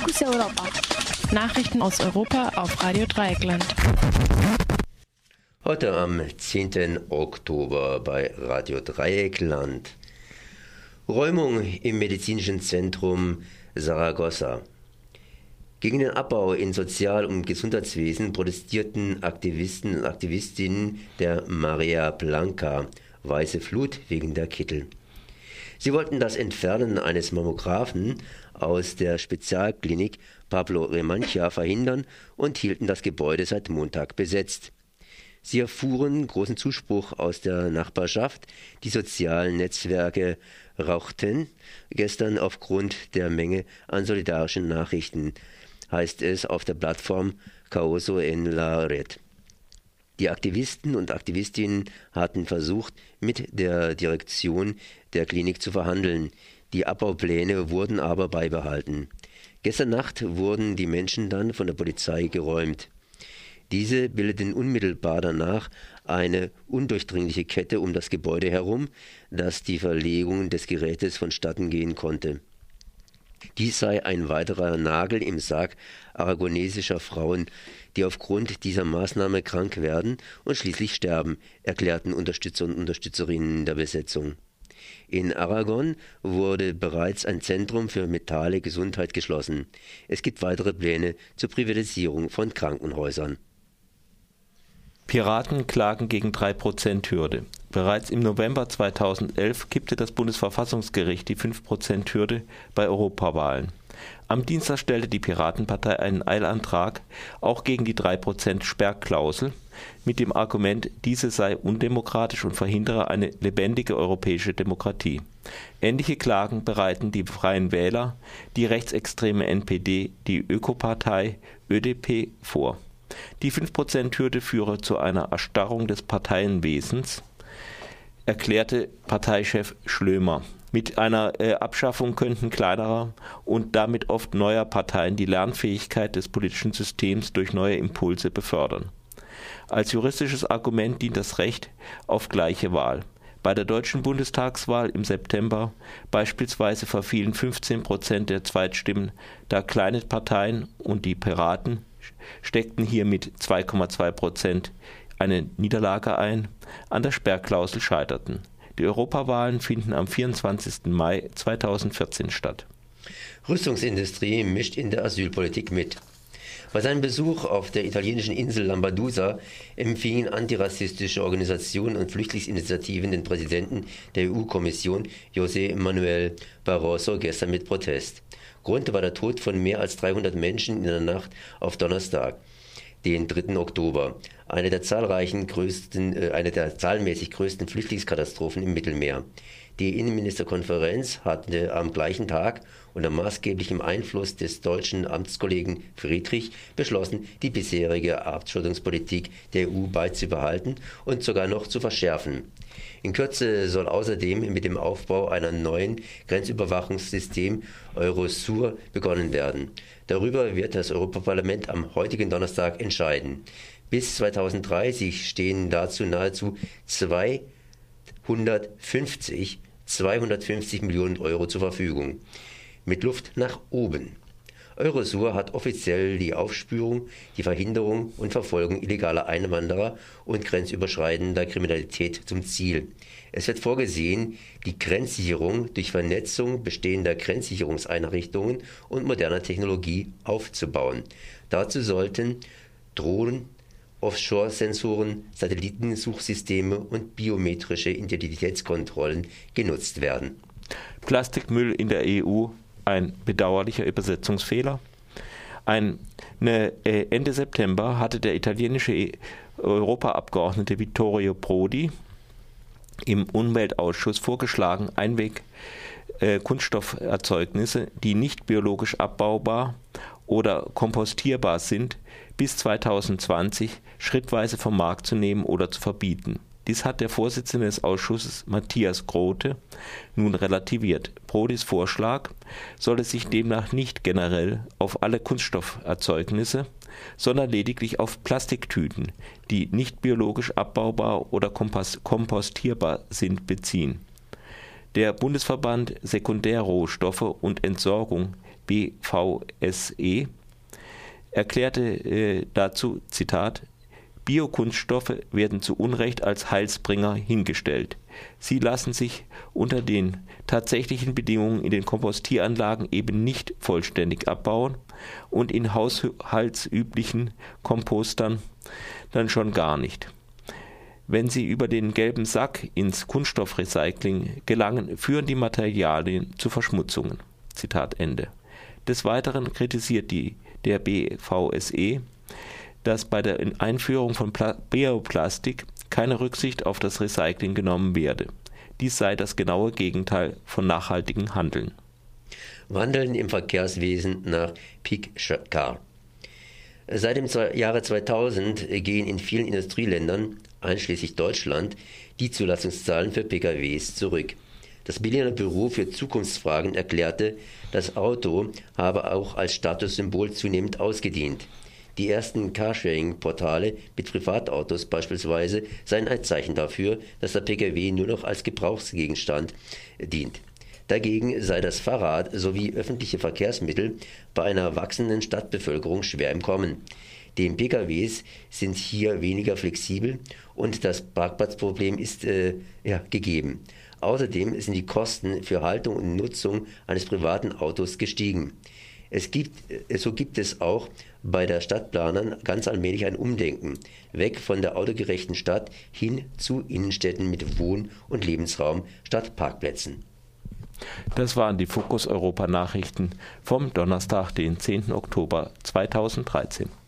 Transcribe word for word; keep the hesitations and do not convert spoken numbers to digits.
Fokus Europa. Nachrichten aus Europa auf Radio Dreieckland. Heute am zehnten Oktober bei Radio Dreieckland. Räumung im medizinischen Zentrum Saragossa. Gegen den Abbau in Sozial- und Gesundheitswesen protestierten Aktivisten und Aktivistinnen der Marea Blanca, Weiße Flut, wegen der Kittel. Sie wollten das Entfernen eines Mammographen aus der Spezialklinik Pablo Remancha verhindern und hielten das Gebäude seit Montag besetzt. Sie erfuhren großen Zuspruch aus der Nachbarschaft. Die sozialen Netzwerke rauchten gestern aufgrund der Menge an solidarischen Nachrichten, heißt es auf der Plattform Caoso en la Red. Die Aktivisten und Aktivistinnen hatten versucht, mit der Direktion der Klinik zu verhandeln. Die Abbaupläne wurden aber beibehalten. Gestern Nacht wurden die Menschen dann von der Polizei geräumt. Diese bildeten unmittelbar danach eine undurchdringliche Kette um das Gebäude herum, dass die Verlegung des Gerätes vonstatten gehen konnte. Dies sei ein weiterer Nagel im Sarg aragonesischer Frauen, die aufgrund dieser Maßnahme krank werden und schließlich sterben, erklärten Unterstützer und Unterstützerinnen der Besetzung. In Aragon wurde bereits ein Zentrum für mentale Gesundheit geschlossen. Es gibt weitere Pläne zur Privatisierung von Krankenhäusern. Piraten klagen gegen drei Prozent Hürde. Bereits im November zweitausendelf kippte das Bundesverfassungsgericht die fünf Prozent Hürde bei Europawahlen. Am Dienstag stellte die Piratenpartei einen Eilantrag auch gegen die drei Prozent Sperrklausel mit dem Argument, diese sei undemokratisch und verhindere eine lebendige europäische Demokratie. Ähnliche Klagen bereiten die Freien Wähler, die rechtsextreme N P D, die Ökopartei Ö D P vor. Die fünf Prozent Hürde führe zu einer Erstarrung des Parteienwesens, erklärte Parteichef Schlömer. Mit einer äh, Abschaffung könnten kleinerer und damit oft neuer Parteien die Lernfähigkeit des politischen Systems durch neue Impulse befördern. Als juristisches Argument dient das Recht auf gleiche Wahl. Bei der deutschen Bundestagswahl im September beispielsweise verfielen fünfzehn Prozent der Zweitstimmen, da kleine Parteien und die Piraten steckten hier mit zwei Komma zwei Prozent eine Niederlage ein, an der Sperrklausel scheiterten. Die Europawahlen finden am vierundzwanzigsten Mai zweitausendvierzehn statt. Rüstungsindustrie mischt in der Asylpolitik mit. Bei seinem Besuch auf der italienischen Insel Lampedusa empfingen antirassistische Organisationen und Flüchtlingsinitiativen den Präsidenten der E U-Kommission José Manuel Barroso gestern mit Protest. Grund war der Tod von mehr als dreihundert Menschen in der Nacht auf Donnerstag, den dritten Oktober, eine der zahlreichen größten, äh, eine der zahlenmäßig größten Flüchtlingskatastrophen im Mittelmeer. Die Innenministerkonferenz hatte am gleichen Tag unter maßgeblichem Einfluss des deutschen Amtskollegen Friedrich beschlossen, die bisherige Abschottungspolitik der E U beizubehalten und sogar noch zu verschärfen. In Kürze soll außerdem mit dem Aufbau einer neuen Grenzüberwachungssystem Eurosur begonnen werden. Darüber wird das Europaparlament am heutigen Donnerstag entscheiden. Bis zweitausenddreißig stehen dazu nahezu zweihundertfünfzig, zweihundertfünfzig Millionen Euro zur Verfügung. Mit Luft nach oben. Eurosur hat offiziell die Aufspürung, die Verhinderung und Verfolgung illegaler Einwanderer und grenzüberschreitender Kriminalität zum Ziel. Es wird vorgesehen, die Grenzsicherung durch Vernetzung bestehender Grenzsicherungseinrichtungen und moderner Technologie aufzubauen. Dazu sollten Drohnen, Offshore-Sensoren, Satellitensuchsysteme und biometrische Identitätskontrollen genutzt werden. Plastikmüll in der E U, ein bedauerlicher Übersetzungsfehler. Ein, ne, Ende September hatte der italienische Europaabgeordnete Vittorio Prodi im Umweltausschuss vorgeschlagen, Einweg-Kunststofferzeugnisse, die nicht biologisch abbaubar oder kompostierbar sind, bis zweitausendzwanzig schrittweise vom Markt zu nehmen oder zu verbieten. Dies hat der Vorsitzende des Ausschusses Matthias Groote nun relativiert. Prodis Vorschlag solle sich demnach nicht generell auf alle Kunststofferzeugnisse, sondern lediglich auf Plastiktüten, die nicht biologisch abbaubar oder kompostierbar sind, beziehen. Der Bundesverband Sekundärrohstoffe und Entsorgung B V S E, erklärte äh, dazu, Zitat, Biokunststoffe werden zu Unrecht als Heilsbringer hingestellt. Sie lassen sich unter den tatsächlichen Bedingungen in den Kompostieranlagen eben nicht vollständig abbauen und in haushaltsüblichen Kompostern dann schon gar nicht. Wenn sie über den gelben Sack ins Kunststoffrecycling gelangen, führen die Materialien zu Verschmutzungen. Zitat Ende. Des Weiteren kritisiert die, der B V S E, dass bei der Einführung von Pla- Bioplastik keine Rücksicht auf das Recycling genommen werde. Dies sei das genaue Gegenteil von nachhaltigem Handeln. Wandeln im Verkehrswesen nach Peak Car. Seit dem Jahre zweitausend gehen in vielen Industrieländern, einschließlich Deutschland, die Zulassungszahlen für P K Ws zurück. Das Berliner Büro für Zukunftsfragen erklärte, das Auto habe auch als Statussymbol zunehmend ausgedient. Die ersten Carsharing-Portale mit Privatautos beispielsweise seien ein Zeichen dafür, dass der P K W nur noch als Gebrauchsgegenstand dient. Dagegen sei das Fahrrad sowie öffentliche Verkehrsmittel bei einer wachsenden Stadtbevölkerung schwer im Kommen. Die P K Ws sind hier weniger flexibel und das Parkplatzproblem ist äh, ja, gegeben. Außerdem sind die Kosten für Haltung und Nutzung eines privaten Autos gestiegen. Es gibt, so gibt es auch bei der Stadtplanern ganz allmählich ein Umdenken, weg von der autogerechten Stadt hin zu Innenstädten mit Wohn- und Lebensraum statt Parkplätzen. Das waren die Fokus Europa Nachrichten vom Donnerstag, den zehnten Oktober zweitausenddreizehn.